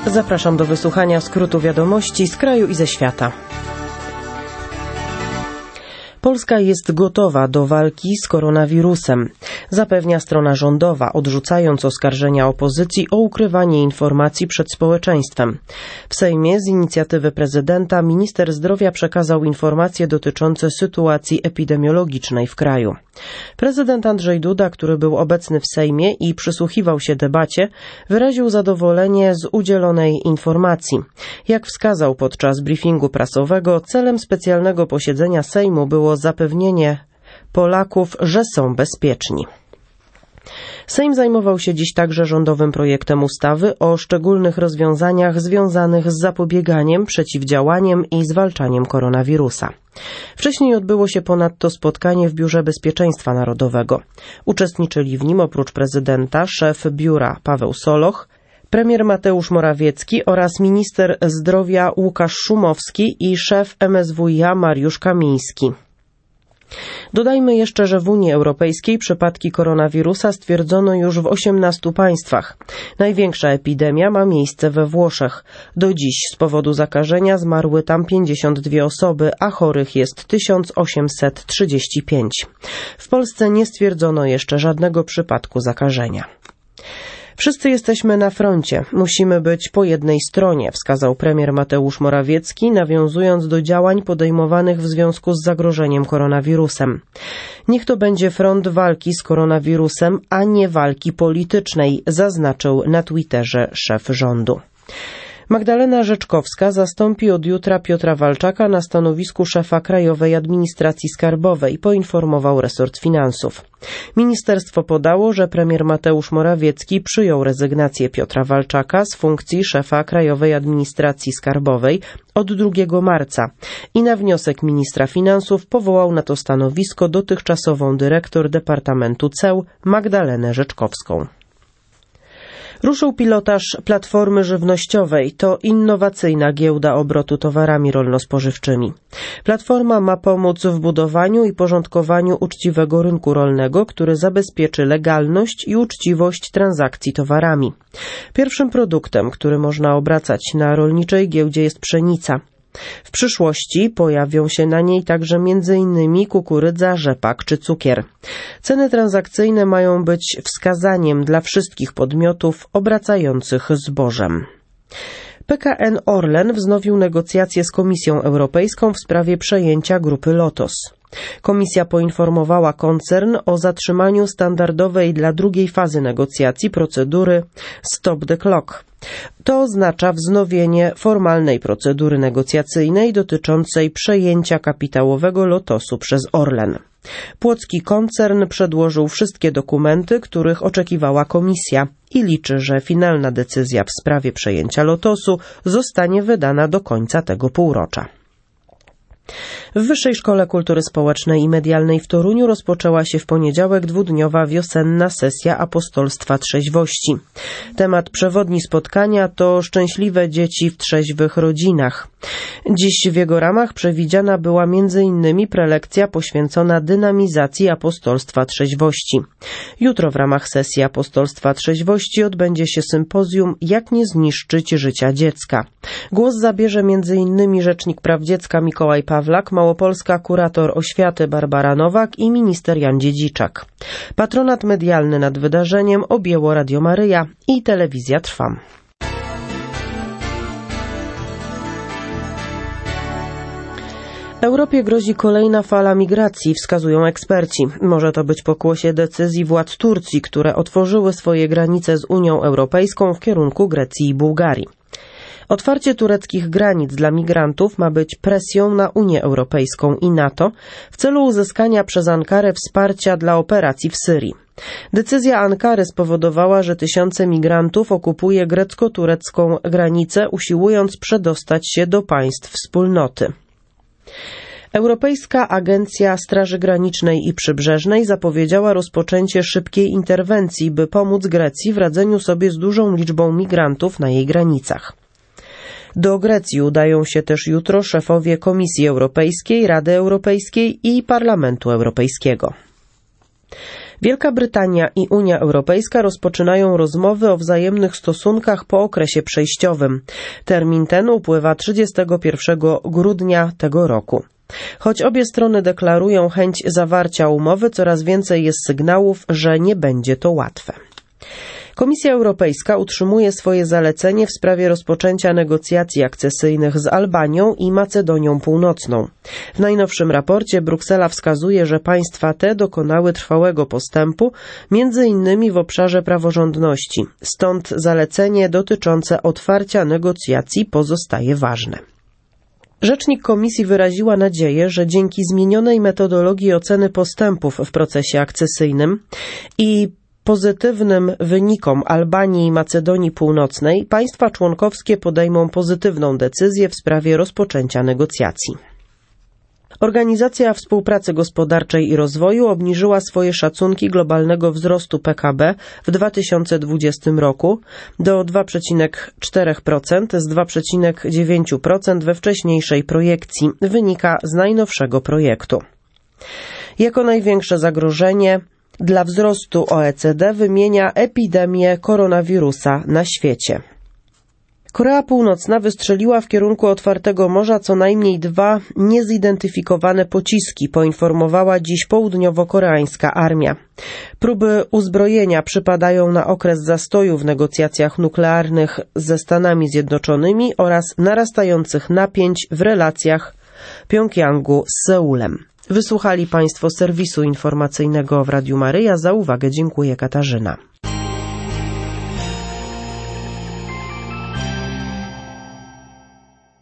Zapraszam do wysłuchania skrótu wiadomości z kraju i ze świata. Polska jest gotowa do walki z koronawirusem, zapewnia strona rządowa, odrzucając oskarżenia opozycji o ukrywanie informacji przed społeczeństwem. W Sejmie z inicjatywy prezydenta minister zdrowia przekazał informacje dotyczące sytuacji epidemiologicznej w kraju. Prezydent Andrzej Duda, który był obecny w Sejmie i przysłuchiwał się debacie, wyraził zadowolenie z udzielonej informacji. Jak wskazał podczas briefingu prasowego, celem specjalnego posiedzenia Sejmu było zapewnienie Polaków, że są bezpieczni. Sejm zajmował się dziś także rządowym projektem ustawy o szczególnych rozwiązaniach związanych z zapobieganiem, przeciwdziałaniem i zwalczaniem koronawirusa. Wcześniej odbyło się ponadto spotkanie w Biurze Bezpieczeństwa Narodowego. Uczestniczyli w nim oprócz prezydenta szef biura Paweł Soloch, premier Mateusz Morawiecki oraz minister zdrowia Łukasz Szumowski i szef MSWiA Mariusz Kamiński. Dodajmy jeszcze, że w Unii Europejskiej przypadki koronawirusa stwierdzono już w 18 państwach. Największa epidemia ma miejsce we Włoszech. Do dziś z powodu zakażenia zmarły tam 52 osoby, a chorych jest 1835. W Polsce nie stwierdzono jeszcze żadnego przypadku zakażenia. Wszyscy jesteśmy na froncie. Musimy być po jednej stronie, wskazał premier Mateusz Morawiecki, nawiązując do działań podejmowanych w związku z zagrożeniem koronawirusem. Niech to będzie front walki z koronawirusem, a nie walki politycznej, zaznaczył na Twitterze szef rządu. Magdalena Rzeczkowska zastąpi od jutra Piotra Walczaka na stanowisku szefa Krajowej Administracji Skarbowej, poinformował resort finansów. Ministerstwo podało, że premier Mateusz Morawiecki przyjął rezygnację Piotra Walczaka z funkcji szefa Krajowej Administracji Skarbowej od 2 marca i na wniosek ministra finansów powołał na to stanowisko dotychczasową dyrektor Departamentu Ceł Magdalenę Rzeczkowską. Ruszył pilotaż Platformy Żywnościowej. To innowacyjna giełda obrotu towarami rolno-spożywczymi. Platforma ma pomóc w budowaniu i porządkowaniu uczciwego rynku rolnego, który zabezpieczy legalność i uczciwość transakcji towarami. Pierwszym produktem, który można obracać na rolniczej giełdzie, jest pszenica. W przyszłości pojawią się na niej także m.in. kukurydza, rzepak czy cukier. Ceny transakcyjne mają być wskazaniem dla wszystkich podmiotów obracających zbożem. PKN Orlen wznowił negocjacje z Komisją Europejską w sprawie przejęcia grupy Lotos. Komisja poinformowała koncern o zatrzymaniu standardowej dla drugiej fazy negocjacji procedury Stop the Clock. To oznacza wznowienie formalnej procedury negocjacyjnej dotyczącej przejęcia kapitałowego Lotosu przez Orlen. Płocki koncern przedłożył wszystkie dokumenty, których oczekiwała komisja i liczy, że finalna decyzja w sprawie przejęcia Lotosu zostanie wydana do końca tego półrocza. W Wyższej Szkole Kultury Społecznej i Medialnej w Toruniu rozpoczęła się w poniedziałek dwudniowa wiosenna sesja Apostolstwa Trzeźwości. Temat przewodni spotkania to szczęśliwe dzieci w trzeźwych rodzinach. Dziś w jego ramach przewidziana była m.in. prelekcja poświęcona dynamizacji Apostolstwa Trzeźwości. Jutro w ramach sesji Apostolstwa Trzeźwości odbędzie się sympozjum Jak nie zniszczyć życia dziecka. Głos zabierze m.in. Rzecznik Praw Dziecka Mikołaj Pawlak, małopolska kurator oświaty Barbara Nowak i minister Jan Dziedziczak. Patronat medialny nad wydarzeniem objęło Radio Maryja i Telewizja Trwam. Europie grozi kolejna fala migracji, wskazują eksperci. Może to być pokłosie decyzji władz Turcji, które otworzyły swoje granice z Unią Europejską w kierunku Grecji i Bułgarii. Otwarcie tureckich granic dla migrantów ma być presją na Unię Europejską i NATO w celu uzyskania przez Ankarę wsparcia dla operacji w Syrii. Decyzja Ankary spowodowała, że tysiące migrantów okupuje grecko-turecką granicę, usiłując przedostać się do państw wspólnoty. Europejska Agencja Straży Granicznej i Przybrzeżnej zapowiedziała rozpoczęcie szybkiej interwencji, by pomóc Grecji w radzeniu sobie z dużą liczbą migrantów na jej granicach. Do Grecji udają się też jutro szefowie Komisji Europejskiej, Rady Europejskiej i Parlamentu Europejskiego. Wielka Brytania i Unia Europejska rozpoczynają rozmowy o wzajemnych stosunkach po okresie przejściowym. Termin ten upływa 31 grudnia tego roku. Choć obie strony deklarują chęć zawarcia umowy, coraz więcej jest sygnałów, że nie będzie to łatwe. Komisja Europejska utrzymuje swoje zalecenie w sprawie rozpoczęcia negocjacji akcesyjnych z Albanią i Macedonią Północną. W najnowszym raporcie Bruksela wskazuje, że państwa te dokonały trwałego postępu, między innymi w obszarze praworządności. Stąd zalecenie dotyczące otwarcia negocjacji pozostaje ważne. Rzecznik Komisji wyraziła nadzieję, że dzięki zmienionej metodologii oceny postępów w procesie akcesyjnym i pozytywnym wynikom Albanii i Macedonii Północnej państwa członkowskie podejmą pozytywną decyzję w sprawie rozpoczęcia negocjacji. Organizacja Współpracy Gospodarczej i Rozwoju obniżyła swoje szacunki globalnego wzrostu PKB w 2020 roku do 2,4% z 2,9% we wcześniejszej projekcji, wynika z najnowszego projektu. Jako największe zagrożenie dla wzrostu OECD wymienia epidemię koronawirusa na świecie. Korea Północna wystrzeliła w kierunku otwartego morza co najmniej 2 niezidentyfikowane pociski, poinformowała dziś południowo-koreańska armia. Próby uzbrojenia przypadają na okres zastoju w negocjacjach nuklearnych ze Stanami Zjednoczonymi oraz narastających napięć w relacjach Pjongjangu z Seulem. Wysłuchali Państwo serwisu informacyjnego w Radiu Maryja. Za uwagę dziękuję, Katarzyna.